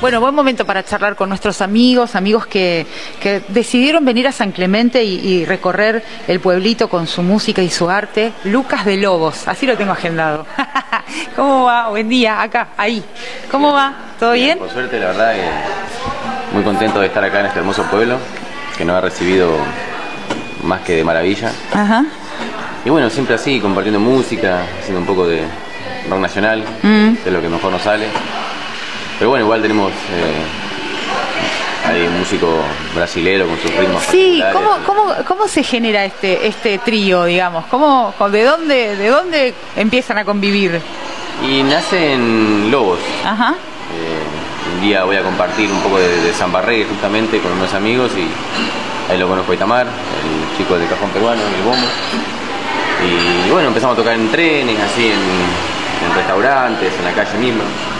Bueno, buen momento para charlar con nuestros amigos que decidieron venir a San Clemente y recorrer el pueblito con su música y su arte. Lucas de Lobos, así lo tengo agendado. ¿Cómo va? Buen día, acá, ahí. ¿Cómo va? ¿Todo bien? Por suerte, la verdad que muy contento de estar acá en este hermoso pueblo, que nos ha recibido más que de maravilla. Ajá. Y bueno, siempre así, compartiendo música, haciendo un poco de rock nacional, que es lo que mejor nos sale. Pero bueno, igual tenemos hay un músico brasilero con sus ritmos particulares. ¿Cómo se genera este trío, digamos? ¿De dónde empiezan a convivir? Y nace en Lobos. Ajá. Un día voy a compartir un poco de Zambarregui justamente con unos amigos y ahí lo conozco a Itamar, el chico del cajón peruano, el bombo. Y bueno, empezamos a tocar en trenes, así en restaurantes, en la calle misma.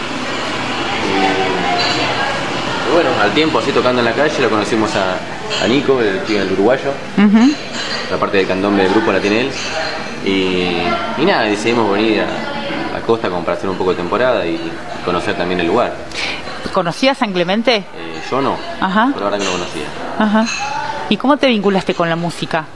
Y bueno, al tiempo así tocando en la calle lo conocimos a Nico, el uruguayo. La parte del candombe del grupo la tiene él. Y nada, decidimos venir a la costa como para hacer un poco de temporada y conocer también el lugar. ¿Conocías San Clemente? Yo no, Ajá. por ahora que no conocía. Ajá. ¿Y cómo te vinculaste con la música?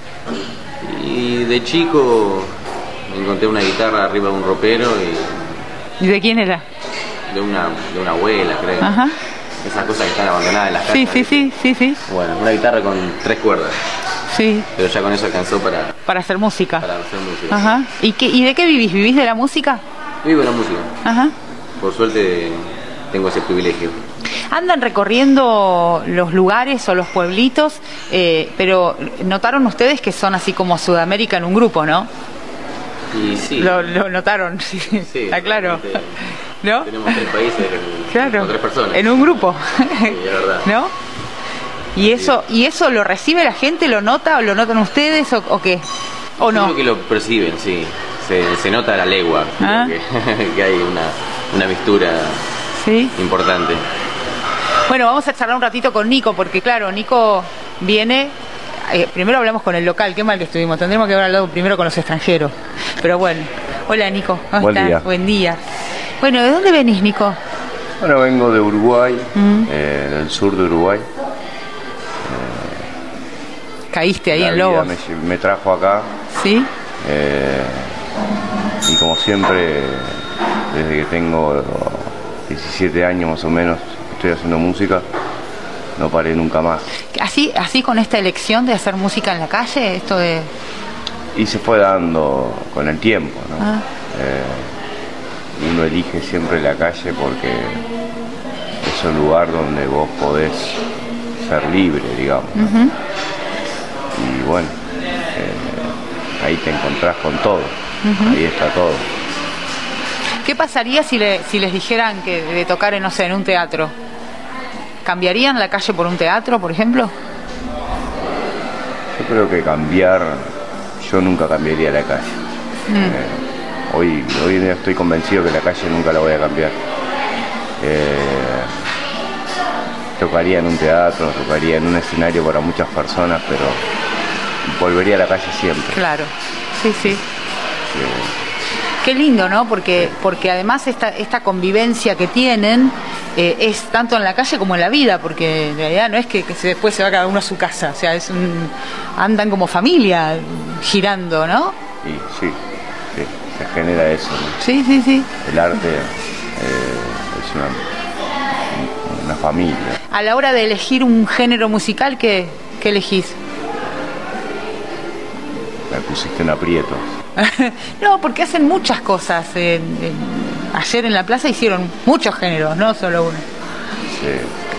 Y de chico me encontré una guitarra arriba de un ropero ¿Y de quién era? de una abuela, creo. Ajá. Esas cosas que están abandonadas en las casas. Sí. Bueno, una guitarra con 3 cuerdas. Sí. Pero ya con eso alcanzó Para hacer música. para hacer música. Ajá. ¿Y de qué vivís? ¿Vivís de la música? Vivo la música. Ajá. Por suerte tengo ese privilegio. Andan recorriendo los lugares o los pueblitos, pero notaron ustedes que son así como Sudamérica en un grupo, ¿no? Y sí. Lo notaron, sí. Está claro. ¿No? Tenemos 3 países Claro. con 3 personas. En un grupo. Sí, es verdad. ¿No? ¿Y eso lo recibe la gente? ¿Lo nota o lo notan ustedes o qué? ¿O Yo no? creo que lo perciben, sí. Se nota a la legua. Ah. Que hay una mistura Sí. importante. Bueno, vamos a charlar un ratito con Nico, porque claro, Nico viene... primero hablamos con el local, qué mal que estuvimos. Tendremos que hablar primero con los extranjeros. Pero bueno. Hola, Nico. ¿Cómo Buen estás? día. Buen día. Bueno, ¿de dónde venís, Nico? Bueno, vengo de Uruguay, del sur de Uruguay. Caíste ahí La en vida Lobos. me trajo acá ¿Sí? y como siempre, desde que tengo 17 años más o menos, estoy haciendo música, no paré nunca más. Así con esta elección de hacer música en la calle, esto de... Y se fue dando con el tiempo, ¿no? Ah. Uno elige siempre la calle porque es un lugar donde vos podés ser libre, digamos, ¿no? Y bueno, ahí te encontrás con todo, ahí está todo. ¿Qué pasaría si les dijeran que de tocar no sé, en un teatro? ¿Cambiarían la calle por un teatro, por ejemplo? Yo creo que yo nunca cambiaría la calle. Hoy en día estoy convencido que la calle nunca la voy a cambiar. Tocaría en un teatro, tocaría en un escenario para muchas personas, pero volvería a la calle siempre. Claro, sí. Qué lindo, ¿no? Porque además esta convivencia que tienen es tanto en la calle como en la vida, porque en realidad no es que después se va cada uno a su casa, o sea, andan como familia girando, ¿no? Y sí, se genera eso, ¿no? Sí. El arte es una familia. A la hora de elegir un género musical, ¿qué elegís? Me pusiste en aprietos. No, porque hacen muchas cosas. Ayer en la plaza hicieron muchos géneros, no solo uno. Sí.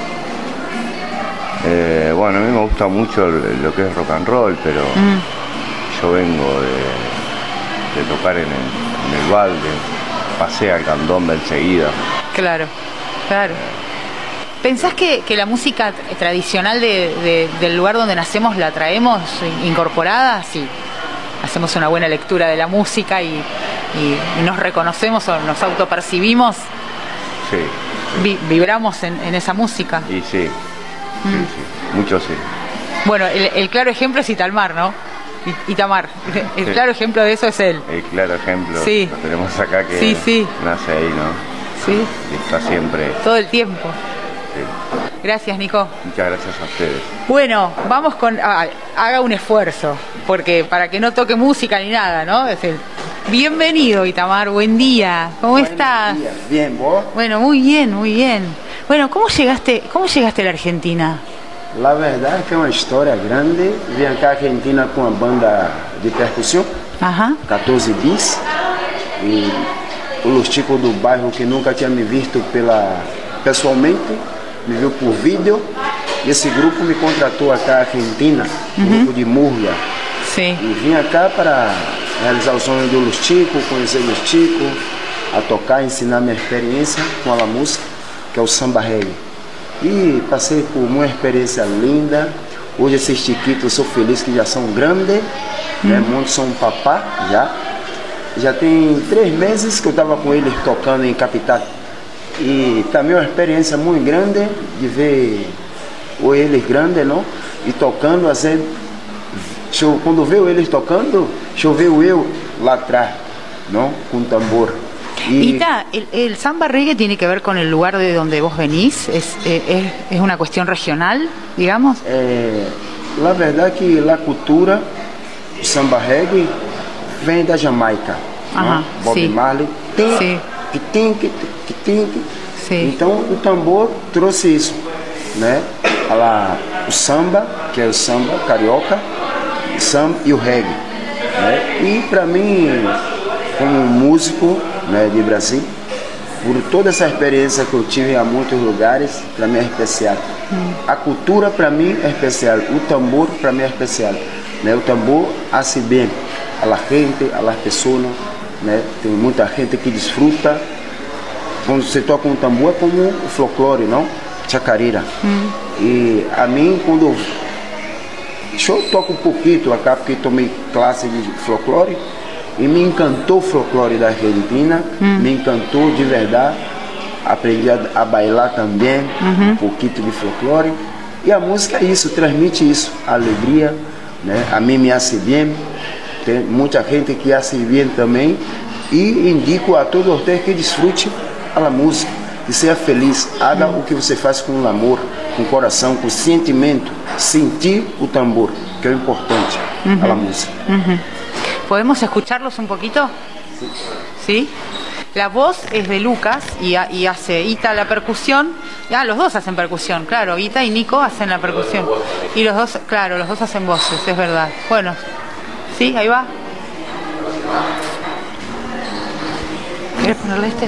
Bueno, a mí me gusta mucho lo que es rock and roll, pero yo vengo de tocar en el balde, pasé al candombe enseguida. Claro. ¿Pensás que la música tradicional del lugar donde nacemos la traemos incorporada? Sí. Hacemos una buena lectura de la música y nos reconocemos o nos autopercibimos. Sí. Vibramos en esa música. Y sí, mucho sí. Bueno, el claro ejemplo es Itamar, ¿no? Itamar. Claro ejemplo de eso es él. El claro ejemplo Sí. lo tenemos acá que Sí. nace ahí, ¿no? Sí. Y está siempre. Todo el tiempo. Sí. Gracias, Nico. Muchas gracias a ustedes. Bueno, vamos con... haga un esfuerzo, porque para que no toque música ni nada, ¿no? Es decir, bienvenido, Itamar, buen día. ¿Cómo estás? Días. Bien, ¿vos? Bueno, muy bien, muy bien. Bueno, ¿cómo llegaste a la Argentina? La verdad es que es una historia grande. Vim acá a Argentina con una banda de percusión, Ajá. 14 bis. E os chicos do bairro que nunca tinham me visto pessoalmente, me viu por vídeo. E esse grupo me contratou acá a Argentina, um grupo de Murga. Sí. E vim acá para realizar o sonho do Los Chicos, conhecer Los Chicos, a tocar, ensinar minha experiência com a música, que é o samba reggae. E passei por uma experiência linda. Hoje esses chiquitos, eu sou feliz que já são grandes, né? Muitos são papá já. Já tem 3 meses que eu estava com eles tocando em Capital. E também uma experiência muito grande de ver eles grandes, não? E tocando assim. Quando veio eles tocando, choveu eu lá atrás, não? Com tambor. Ita, el samba reggae tiene que ver con el lugar de donde vos venís, es una cuestión regional, digamos. La verdad que la cultura do samba reggae vem da Jamaica. Ajá, Bob sí. Marley. Sí. Sí. Então o tambor trouxe isso, né? O samba, que é o samba carioca, o samba e o reggae, né? E para mim, como músico, né, de Brasil, por toda essa experiência que eu tive em muitos lugares, para mim é especial. A cultura para mim é especial, o tambor para mim é especial, né? O tambor hace bem a la gente, a las pessoas, né? Tem muita gente que desfruta. Quando você toca um tambor é como o folclore, não? Chacarera. E a mim, quando eu toco um pouquinho acá, porque tomei classe de folclore, e me encantou o folclore da Argentina, me encantou de verdade. Aprendi a bailar também, um pouquinho de folclore. E a música é isso, transmite isso, a alegria, né? A mim me hace bem, tem muita gente que hace bem também. E indico a todos vocês que desfrute a música, que seja feliz, haga o que você faz com amor, com coração, com sentimento, sentir o tambor, que é o importante, a música. ¿Podemos escucharlos un poquito? Sí. ¿Sí? La voz es de Lucas y hace Ita la percusión. Los dos hacen percusión, claro. Ita y Nico hacen la percusión. Y los dos, claro, los dos hacen voces, es verdad. Bueno, ¿sí? Ahí va. ¿Quieres ponerle este?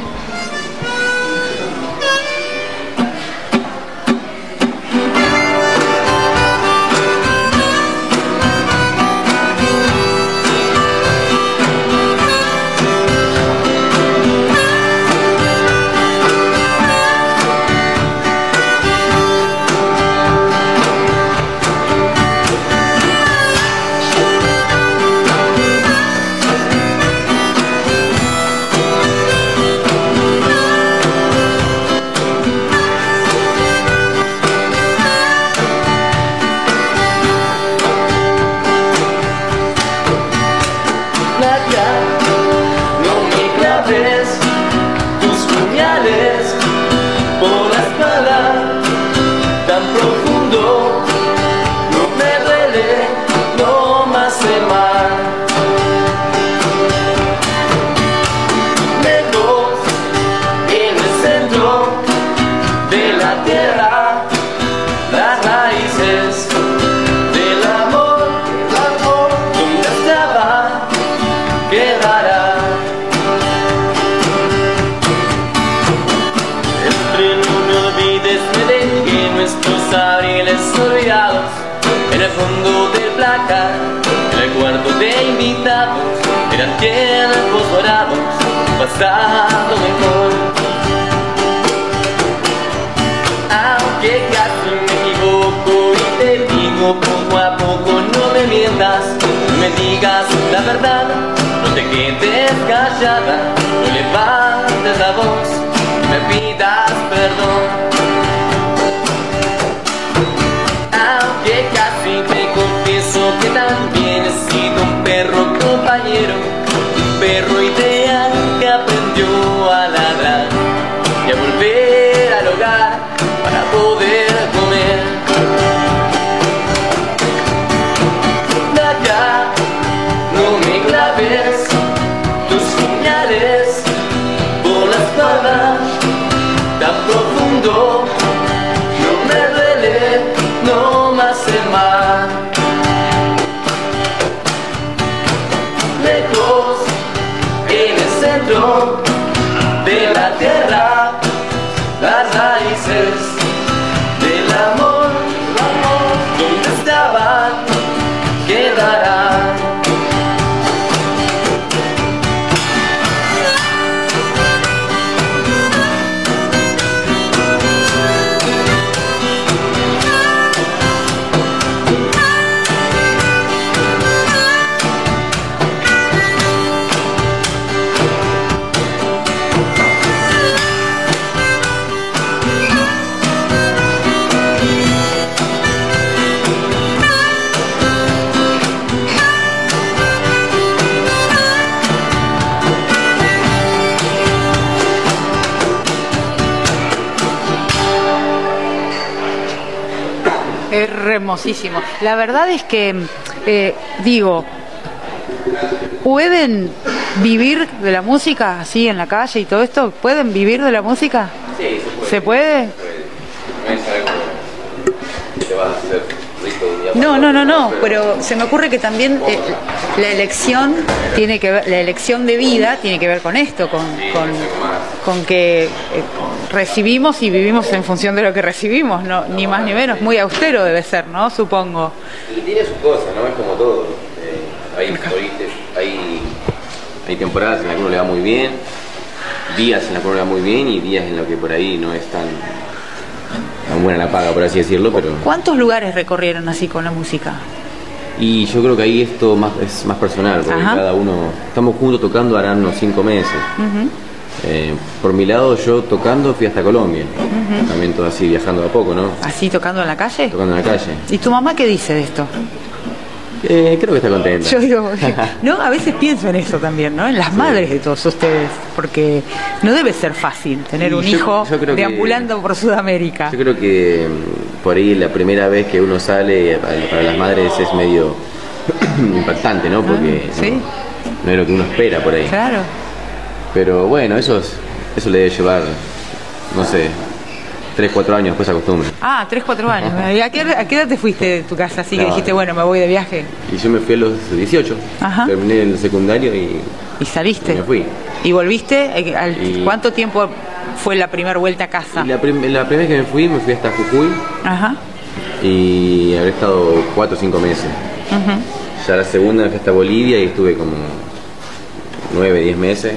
En el fondo del placar, en el cuarto de invitados, eran tiempos dorados, pasado mejor. Aunque casi me equivoco y te digo poco a poco, no me mientas, no me digas la verdad, no te quedes callada, no levantes la voz, me pidas perdón. Que también he sido un perro compañero, un perro ideal que aprendió a ladrar. poder comer. De acá no me claves tus puñales por la espalda tan profundo. No me duele, no más el mar. Lejos en el centro de la tierra, las raíces del amor, donde estaban, quedarán. Es hermosísimo. La verdad es que, digo, ¿pueden vivir de la música así en la calle y todo esto? ¿Pueden vivir de la música? Sí, ¿Se puede? No es algo que te va a hacer rico de un día para No, otro, no, no, no, pero se me ocurre que también la elección tiene que ver, la elección de vida tiene que ver con esto, con que recibimos y vivimos en función de lo que recibimos, no, ni más ni menos. Muy austero debe ser, ¿no? Supongo. Y tiene sus cosas, ¿no? Es como todo. Hay temporadas en las que uno le va muy bien, días en las que uno le va muy bien y días en los que por ahí no es tan buena la paga, por así decirlo, pero... ¿Cuántos lugares recorrieron así con la música? Y yo creo que ahí esto es más personal, porque Ajá. cada uno... Estamos juntos tocando, harán unos 5 meses. Por mi lado, yo tocando fui hasta Colombia. También todo así, viajando a poco, ¿no? ¿Así tocando en la calle? Tocando en la calle. ¿Y tu mamá qué dice de esto? Creo que está contenta. Yo digo, no, a veces pienso en eso también, ¿no? En las madres de todos ustedes, porque no debe ser fácil tener un hijo yo creo que- deambulando por Sudamérica. Yo creo que por ahí la primera vez que uno sale, para las madres es medio impactante, ¿no? Porque sí. no es lo que uno espera por ahí. Claro. Pero bueno, eso le debe llevar, no sé, 3, 4 años, después se acostumbra. Ah, 3, 4 años. ¿Y a qué edad te fuiste de tu casa? Así que No, dijiste, bueno, me voy de viaje. Y yo me fui a los 18, Ajá. terminé el secundario y ¿Y saliste? me fui. ¿Y volviste? Y- ¿Cuánto tiempo fue la primera vuelta a casa? Y la primera vez que me fui hasta Jujuy Ajá. y habré estado 4 o 5 meses. Ya la segunda me fui hasta Bolivia y estuve como 9, 10 meses.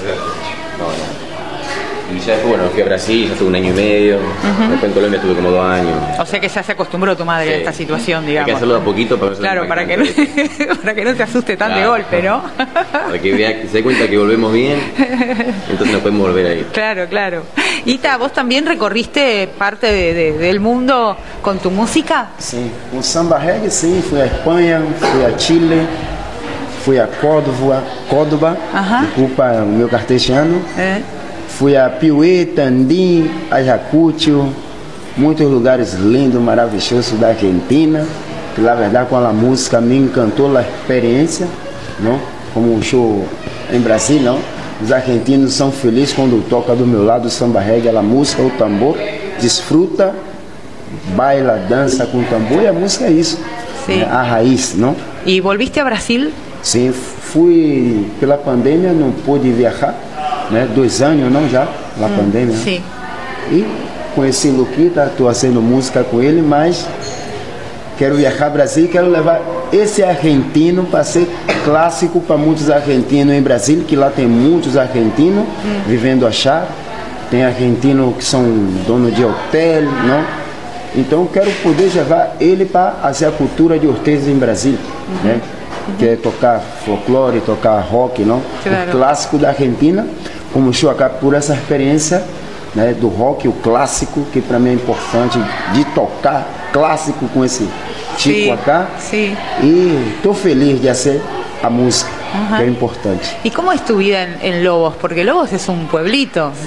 Y ya después, bueno, fui a Brasil, ya estuve 1 año y medio. Después en Colombia estuve como 2 años. O sea que ya se acostumbró tu madre a Sí. esta situación, digamos. Hay que hacerlo de a poquito para que no sea Claro, para que no, impactante. para que no se asuste tan de Claro. golpe, ¿no? Para que vea, que se dé cuenta que volvemos bien, entonces nos podemos volver a ir. Claro, claro. Ita, ¿vos también recorriste parte del mundo con tu música? Sim, com samba reggae sim, fui a Espanha, fui a Chile, fui a Córdoba, Ajá. desculpa o meu cartesiano, ¿Eh? fui a Piuí, Tandim, Ayacucho, muitos lugares lindos, maravilhosos da Argentina, que na verdade com a música me encantou a experiência, não? Como um show em Brasil, não? Os argentinos são felizes quando toca do meu lado o samba reggae, a música, o tambor, desfruta, baila, dança com o tambor e a música é isso, Sim. né? A raiz, não? ¿Y volviste a Brasil? Sim, fui pela pandemia, não pude viajar, né? 2 anos não já, na pandemia. né? Sí. E conheci Luquita, estou fazendo música com ele, mas quero viajar ao Brasil e quero levar esse argentino para ser clássico para muitos argentinos em Brasília, que lá tem muitos argentinos vivendo a chave. Tem argentinos que são donos de hotel, não? Então quero poder levar ele para fazer a cultura de Hortês em Brasília, né? Que é tocar folclore, tocar rock, não? Claro. O clássico da Argentina, como show acá por essa experiência, né, do rock, o clássico, que para mim é importante de tocar clássico com esse tipo Sí, acá. sí. E estou feliz de fazer a música, Ajá. que é importante. ¿Y cómo es tu vida en Lobos? Porque Lobos es un pueblito, ¿no?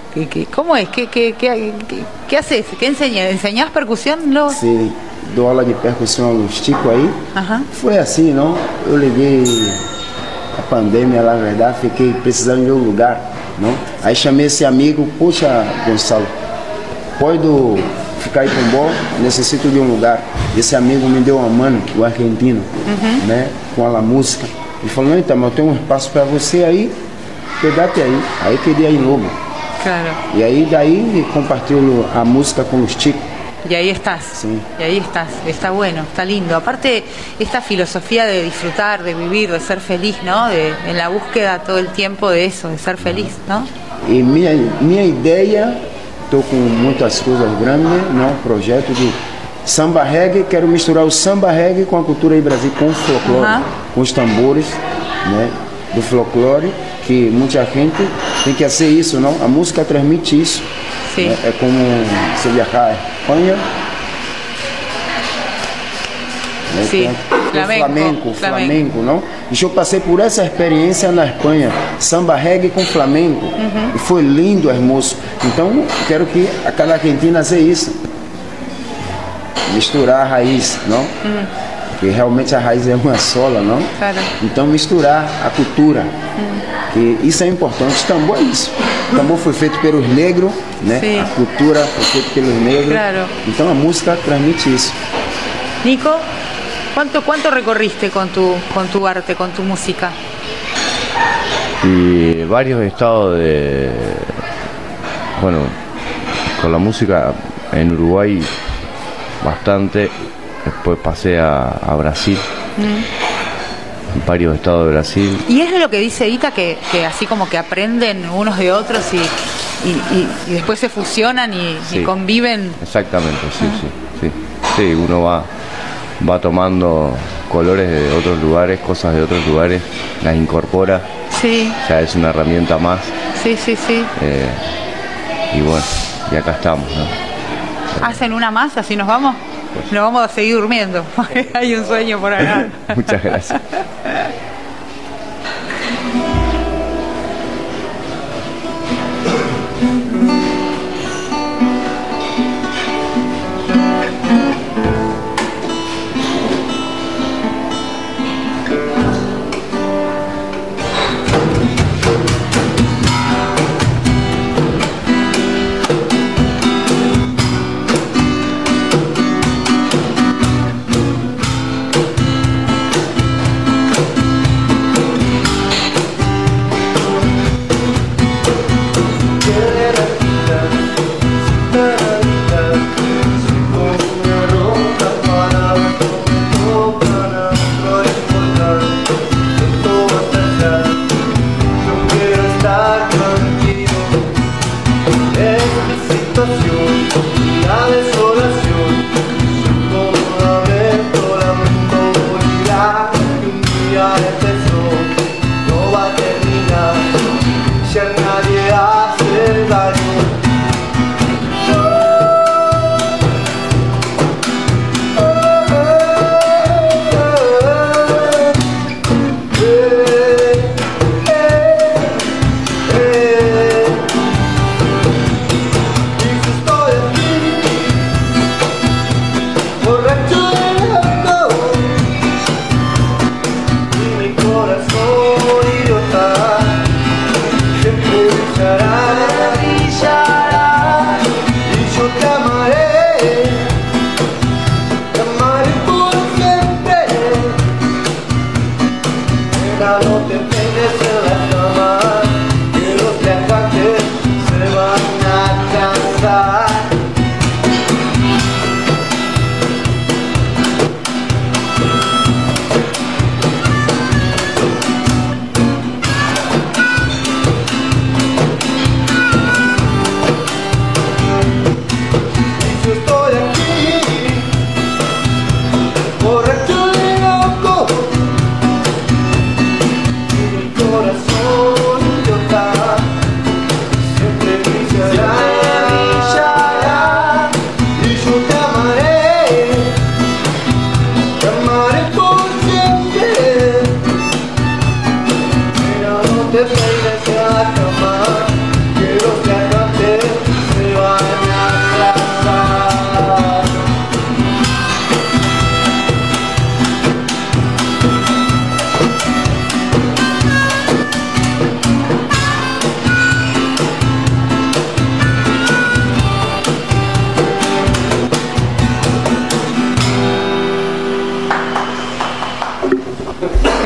¿Cómo es? ¿Qué haces? ¿Qué enseñas? ¿Enseñás percusión? No. Sim, dou aula de percussão aos Tico aí. Ajá. Foi assim, não? Eu liguei a pandemia, lá na verdade, fiquei precisando de um lugar, não? Aí chamei esse amigo, poxa, Gonçalo, pode ficar aí com o bom, necessito de um lugar. Esse amigo me deu uma mano, o argentino, né? Com a música. Ele falou, não, então, mas eu tenho um espaço para você aí, quedate aí. Aí queria ir logo. Claro. E aí daí compartilho a música com os Ticos. Y ahí estás, Sí. y ahí estás, está bueno, está lindo. Aparte, esta filosofía de disfrutar, de vivir, de ser feliz, ¿no? En la búsqueda todo el tiempo de eso, de ser feliz, ¿no? E minha ideia, estou com muitas coisas grandes, não? Projeto de samba reggae, quero misturar o samba reggae com a cultura aí Brasil, com o folclore, com os tambores, né? Do folclore, que muita gente tem que fazer isso, não? A música transmite isso. Sí. Né? É como se viajar à Espanha. Né? Sí, Tem flamenco, não? E eu passei por essa experiência na Espanha, samba reggae com flamenco, e foi lindo, hermoso. Então, quero que a cada argentina seja isso, misturar a raiz, não? Porque realmente a raiz é uma sola, não? Claro. Então, misturar a cultura, que isso é importante. O tambor é isso. O tambor foi feito pelos negros, né? Sim. A cultura foi feita pelos negros. Claro. Então, a música transmite isso. Nico, ¿cuánto recorriste con tu arte, con tu música? Y varios estados bueno, con la música en Uruguay bastante, después pasé a Brasil, varios estados de Brasil. Y es lo que dice Ita, que así como que aprenden unos de otros y después se fusionan y Sí. conviven. Exactamente, sí, uno va tomando colores de otros lugares, cosas de otros lugares, las incorpora, Sí, o sea, es una herramienta más, sí. y bueno, y acá estamos, ¿no? ¿Hacen una más? ¿Así nos vamos? Nos vamos a seguir durmiendo. Hay un sueño por acá. Muchas gracias.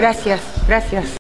Gracias, gracias.